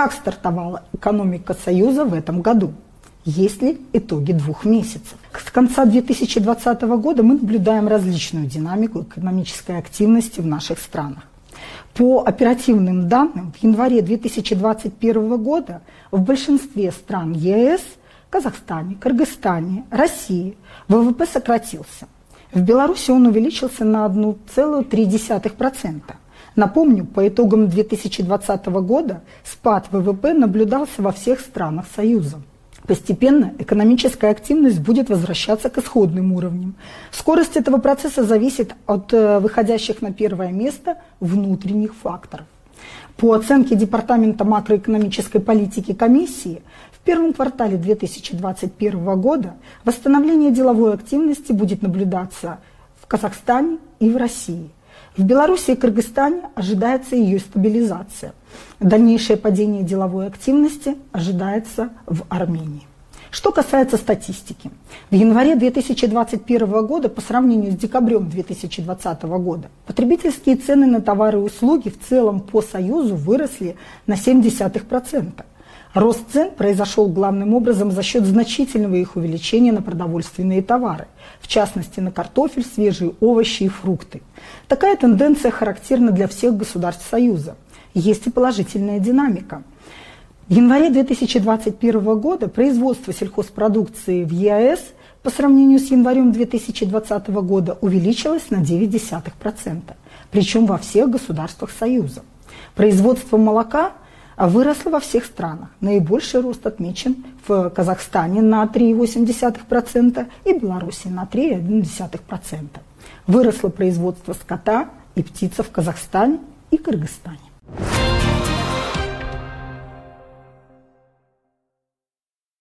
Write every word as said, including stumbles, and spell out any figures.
Как стартовала экономика Союза в этом году? Есть ли итоги двух месяцев? С конца две тысячи двадцатого года мы наблюдаем различную динамику экономической активности в наших странах. По оперативным данным, в январе две тысячи двадцать первого года в большинстве стран ЕС, Казахстане, Кыргызстане, России ВВП сократился. В Беларуси он увеличился на одну целую три десятых процента. Напомню, по итогам две тысячи двадцатого года спад ВВП наблюдался во всех странах Союза. Постепенно экономическая активность будет возвращаться к исходным уровням. Скорость этого процесса зависит от выходящих на первое место внутренних факторов. По оценке Департамента макроэкономической политики Комиссии, в первом квартале две тысячи двадцать первого года восстановление деловой активности будет наблюдаться в Казахстане и в России. В Беларуси и Кыргызстане ожидается ее стабилизация. Дальнейшее падение деловой активности ожидается в Армении. Что касается статистики. В январе две тысячи двадцать первого года по сравнению с декабрем две тысячи двадцатого года потребительские цены на товары и услуги в целом по Союзу выросли на семь десятых процента. Рост цен произошел главным образом за счет значительного их увеличения на продовольственные товары, в частности на картофель, свежие овощи и фрукты. Такая тенденция характерна для всех государств Союза. Есть и положительная динамика. В январе две тысячи двадцать первого года производство сельхозпродукции в ЕАЭС по сравнению с январем две тысячи двадцатого года увеличилось на девять десятых процента, причем во всех государствах Союза. Производство молока выросло во всех странах. Наибольший рост отмечен в Казахстане на три целых восемь десятых процента и Беларуси на три целых одна десятая процента. Выросло производство скота и птицы в Казахстане и Кыргызстане.